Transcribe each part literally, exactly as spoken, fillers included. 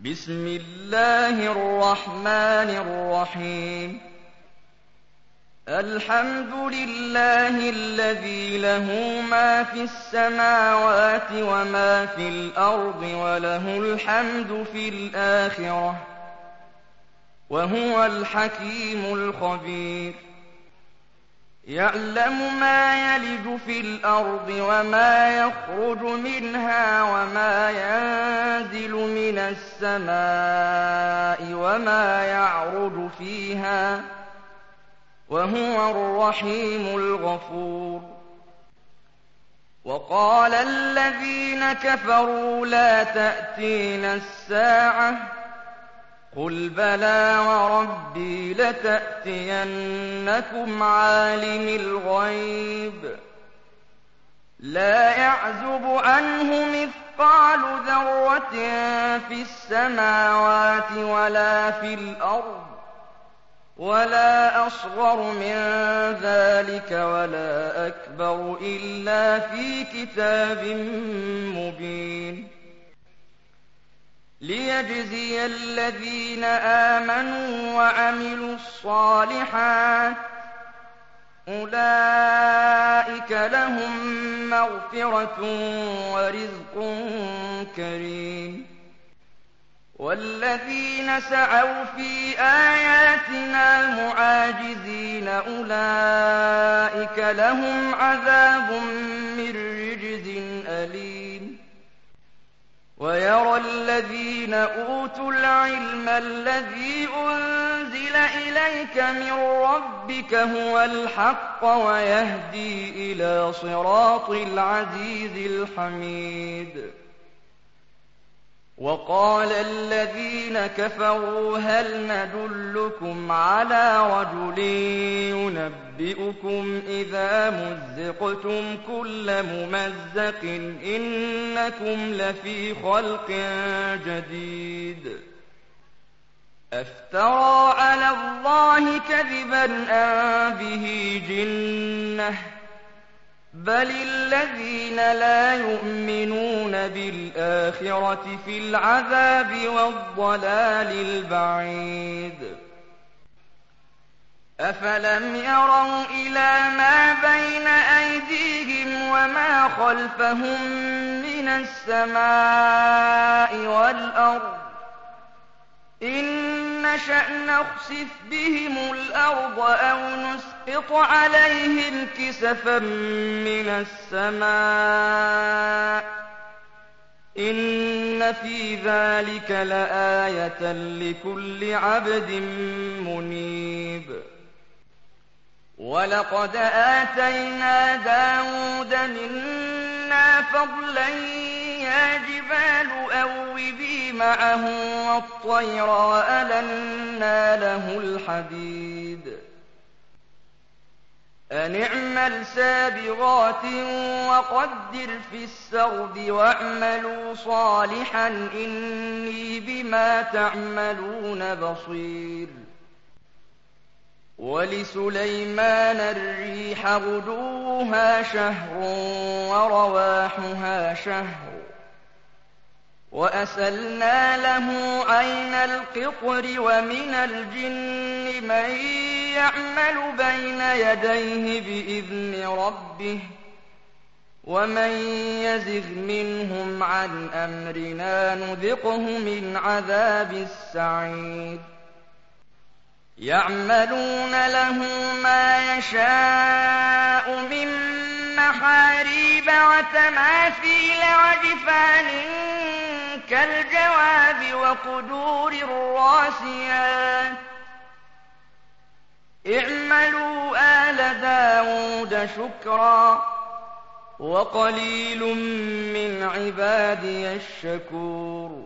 بسم الله الرحمن الرحيم الحمد لله الذي له ما في السماوات وما في الأرض وله الحمد في الآخرة وهو الحكيم الخبير يعلم ما يلج في الأرض وما يخرج منها وما ينزل من السماء وما يعرج فيها وهو الرحيم الغفور وقال الذين كفروا لا تأتينا الساعة قل بلى وربي لتأتينكم عالم الغيب لا يعزب عنه مثقال ذرة في السماوات ولا في الأرض ولا أصغر من ذلك ولا أكبر إلا في كتاب مبين ليجزي الذين آمنوا وعملوا الصالحات أولئك لهم مغفرة ورزق كريم والذين سعوا في آياتنا معاجزين أولئك لهم عذاب من رجز أليم ويرى الذين أوتوا العلم الذي أنزل إليك من ربك هو الحق ويهدي إلى صراط العزيز الحميد وقال الذين كفروا هل ندلكم على رجل ينبئكم إذا مزقتم كل ممزق إنكم لفي خلق جديد أفترى على الله كذبا أم به جنة بل الذين لا يؤمنون بالآخرة في العذاب والضلال البعيد أفلم يروا إلى ما بين أيديهم وما خلفهم من السماء والأرض إن نشأ نخسف بهم الأرض أو نسقط عليهم كسفا من السماء إن في ذلك لآية لكل عبد منيب ولقد آتينا داود منا فضلا يا جبال أوبي معه والطير وألنا له الحديد أن اعمل سابغات وقدر في السرد واعملوا صالحا إني بما تعملون بصير ولسليمان الريح غدوها شهر ورواحها شهر وأسلنا له عين القطر ومن الجن من يعمل بين يديه بإذن ربه ومن يزغ منهم عن أمرنا نذقه من عذاب السعير يعملون له ما يشاء من محاريب وتماثيل وجفان كالجواب وقدور الراسيات اعملوا آل داود شكرا وقليل من عبادي الشكور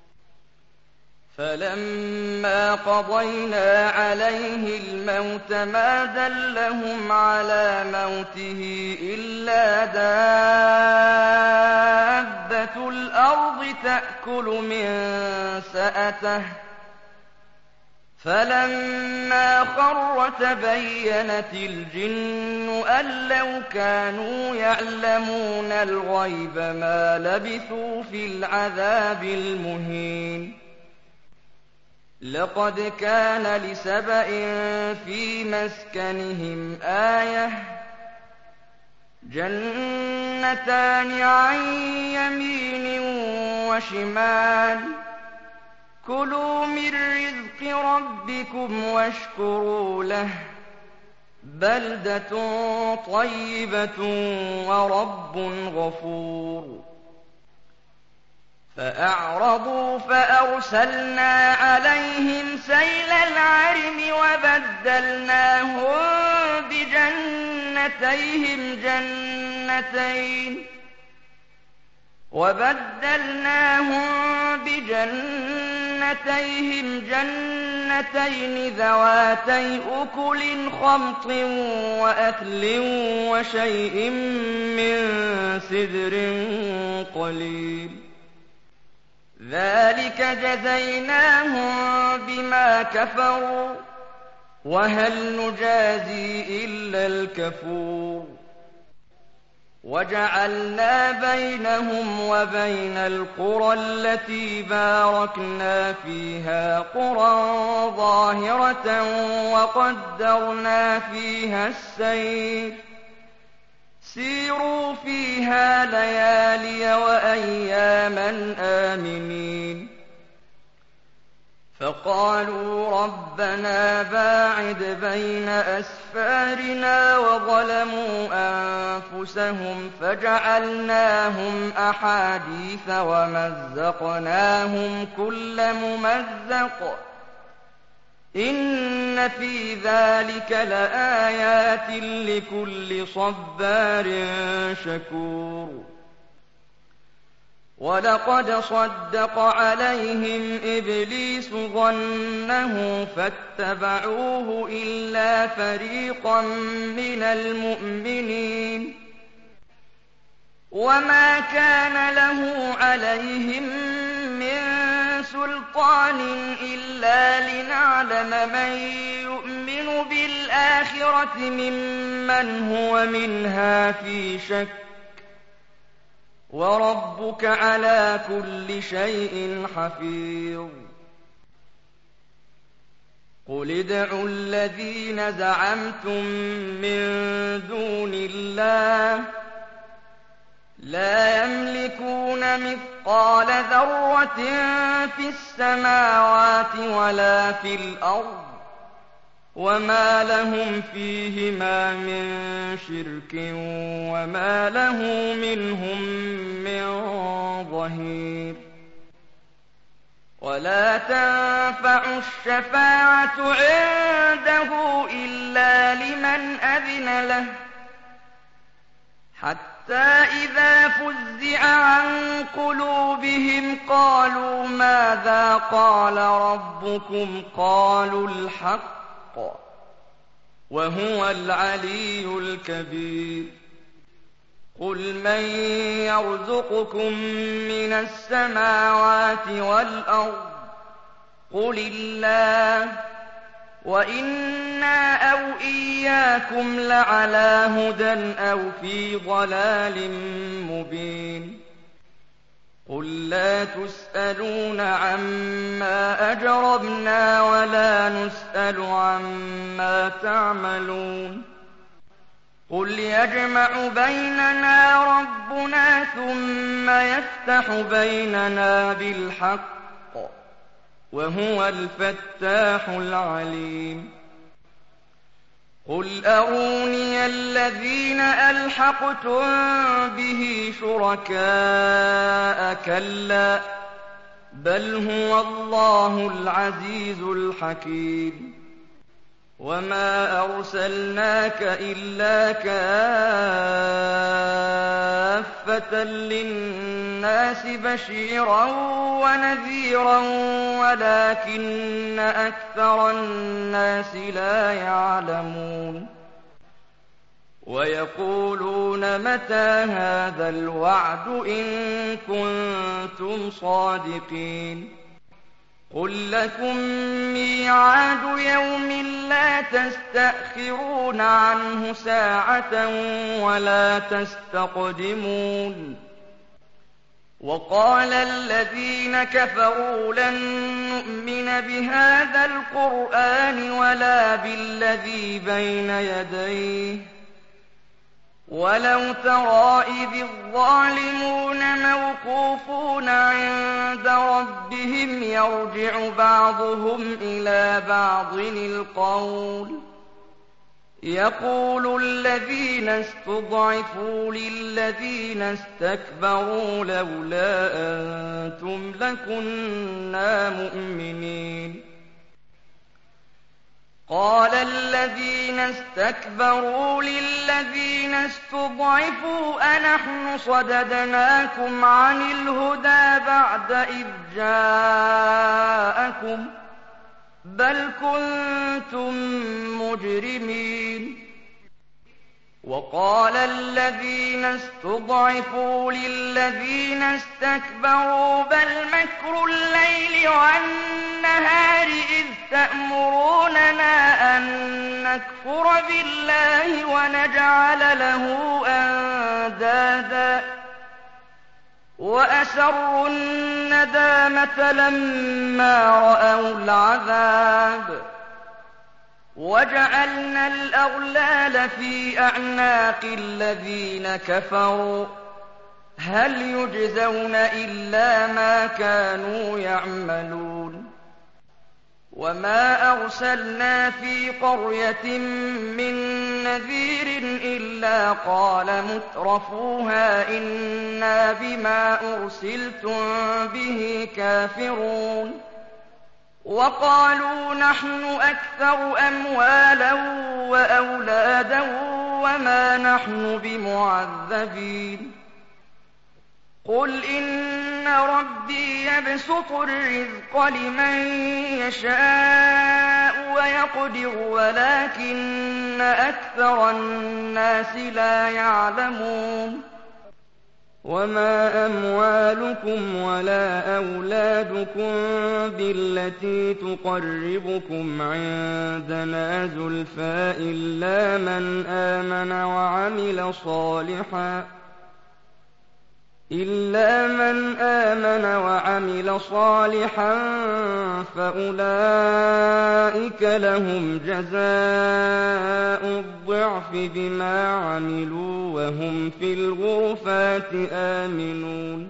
فلما قضينا عليه الموت ما دلهم على موته إلا دابة الأرض تأكل من سأته فلما خر تبينت الجن أن لو كانوا يعلمون الغيب ما لبثوا في العذاب المهين لقد كان لسبإ في مسكنهم آية جنتان عن يمين وشمال كلوا من رزق ربكم واشكروا له بلدة طيبة ورب غفور فأعرضوا فأرسلنا عليهم سيل العرم وبدلناهم بجنتيهم جنتين وبدلناهم بجنتيهم جنتين ذواتي أكل خمط وأثل وشيء من سدر قليل ذلك جزيناهم بما كفروا وهل نجازي إلا الكفور وجعلنا بينهم وبين القرى التي باركنا فيها قرى ظاهرة وقدرنا فيها السير سيروا فيها ليالي وأياما آمنين فقالوا ربنا باعد بين أسفارنا وظلموا أنفسهم فجعلناهم أحاديث ومزقناهم كل ممزق إن في ذلك لآيات لكل صبار شكور ولقد صدق عليهم إبليس ظنه فاتبعوه إلا فريقا من المؤمنين وما كان له عليهم من سلطان إلا لنعلم من يؤمن بالآخرة ممن هو منها في شك وربك على كل شيء حفيظ قل ادعوا الذين زعمتم من دون الله لا يملكون مثقال ذرة في السماوات ولا في الأرض وما لهم فيهما من شرك وما له منهم من ظهير ولا تنفع الشفاعة عنده إلا لمن أذن له حتى إذا فزع عن قلوبهم قالوا ماذا قال ربكم قالوا الحق وهو العلي الكبير قل من يرزقكم من السماوات والأرض قل الله وإنا أو إياكم لعلى هدى أو في ضلال مبين قل لا تسألون عما أجرمنا ولا نسأل عما تعملون قل يجمع بيننا ربنا ثم يفتح بيننا بالحق وهو الفتاح العليم قل أروني الذين ألحقتم به شركاء كلا بل هو الله العزيز الحكيم وما أرسلناك إلا كافة للناس بشيرا ونذيرا ولكن أكثر الناس لا يعلمون ويقولون متى هذا الوعد إن كنتم صادقين قل لكم ميعاد يوم لا تستأخرون عنه ساعة ولا تستقدمون وقال الذين كفروا لن نؤمن بهذا القرآن ولا بالذي بين يديه ولو ترى إذ الظالمون موقوفون عند ربهم يرجع بعضهم إلى بعض القول يقول الذين استضعفوا للذين استكبروا لولا أنتم لكنا مؤمنين قال الذين استكبروا للذين استضعفوا أنحن صددناكم عن الهدى بعد إذ جاءكم بل كنتم مجرمين وقال الذين استضعفوا للذين استكبروا بل مكر الليل والنهار إذ تأمروننا أن نكفر بالله ونجعل له أندادا وأسروا الندامة لما رأوا العذاب وجعلنا الأغلال في أعناق الذين كفروا هل يجزون إلا ما كانوا يعملون وما أرسلنا في قرية من نذير إلا قال مترفوها إنا بما أرسلتم به كافرون وقالوا نحن أكثر أموالا وأولادا وما نحن بمعذبين قل إن ربي يبسط الرزق لمن يشاء ويقدر ولكن أكثر الناس لا يعلمون وما أموالكم ولا أولادكم بالتي تقربكم عندنا زلفى إلا من آمن وعمل صالحا إلا من آمن وعمل صالحا فأولئك لهم جزاء الضعف بما عملوا وهم في الغرفات آمنون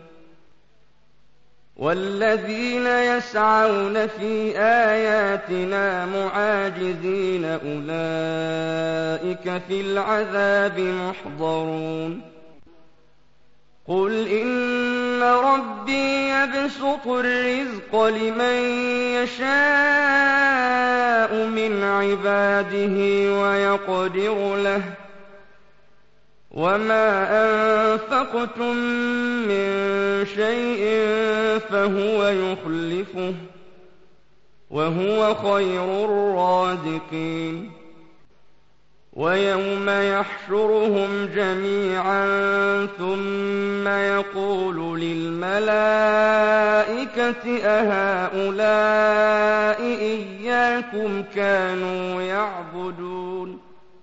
والذين يسعون في آياتنا معاجزين أولئك في العذاب محضرون قل إن ربي يبسط الرزق لمن يشاء من عباده ويقدر له وما أنفقتم من شيء فهو يخلفه وهو خير الرازقين ويوم يحشرهم جميعا ثم يقول للملائكة أهؤلاء إياكم كانوا يعبدون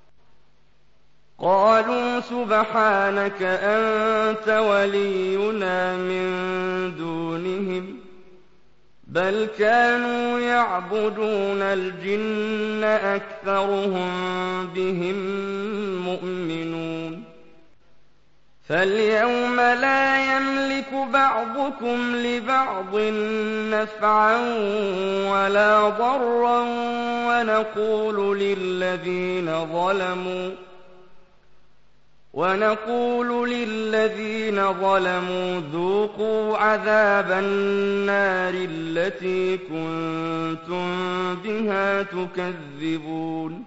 قالوا سبحانك أنت ولينا من دونهم بل كانوا يعبدون الجن أكثرهم بهم مؤمنون فاليوم لا يملك بعضكم لبعض نفعا ولا ضرا ونقول للذين ظلموا ونقول للذين ظلموا ذوقوا عذاب النار التي كنتم بها تكذبون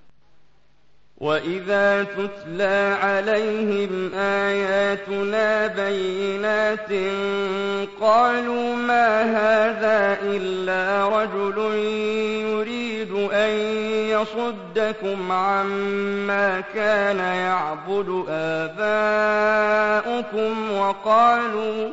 وإذا تتلى عليهم آياتنا بينات قالوا ما هذا إلا رجل يريد أن يصدكم عما كان يعبد آباؤكم وقالوا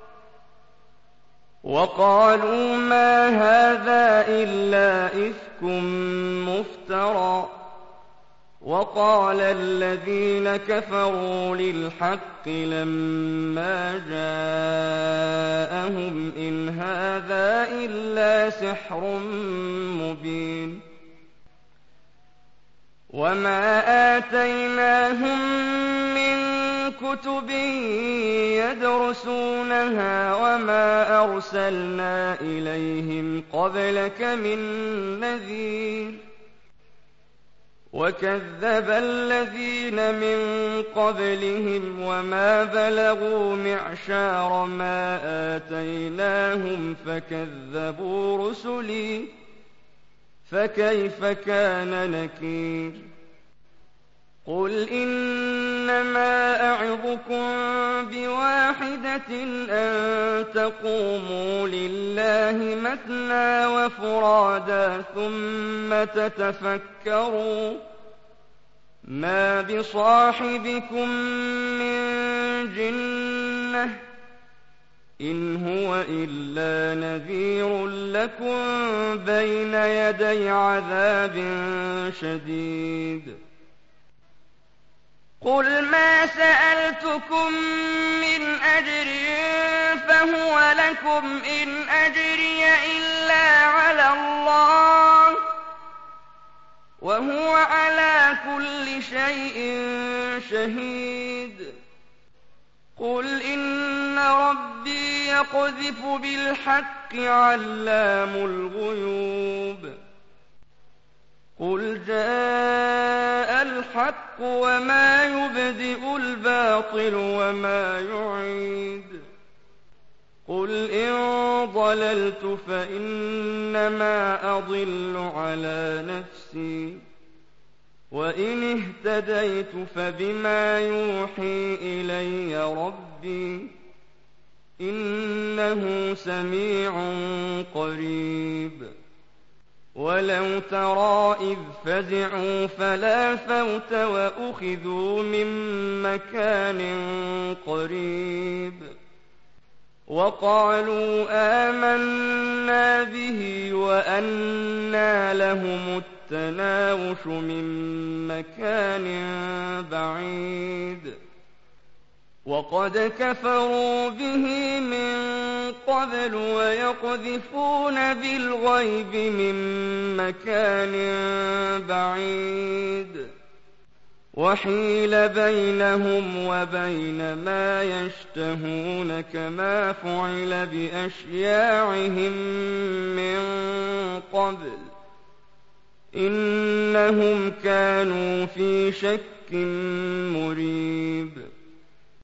وقالوا ما هذا إلا إفك مفترى وقال الذين كفروا للحق لما جاءهم إن هذا إلا سحر مبين وما آتيناهم من كتب يدرسونها وما أرسلنا إليهم قبلك من نذير وكذب الذين من قبلهم وما بلغوا معشار ما آتيناهم فكذبوا رسلي فكيف كان نكير قل إنما أعظكم بواحدة أن تقوموا لله مثنى وفرادا ثم تتفكروا ما بصاحبكم من جنة إن هو إلا نذير لكم بين يدي عذاب شديد قل ما سألتكم من أجر فهو لكم إن أجري إلا على الله وهو على كل شيء شهيد قل إن ربي يقذف بالحق علام الغيوب قل جاء الحق وما يبدئ الباطل وما يعيد قل إن ضللت فإنما أضل على نفسي وإن اهتديت فبما يوحي إلي ربي إنه سميع قريب ولو ترى إذ فزعوا فلا فوت وأخذوا من مكان قريب وقالوا آمنا به وأنى لهم التناوش من مكان بعيد وقد كفروا به من قبل ويقذفون بالغيب من مكان بعيد وحيل بينهم وبين ما يشتهون كما فعل بأشياعهم من قبل إنهم كانوا في شك مريب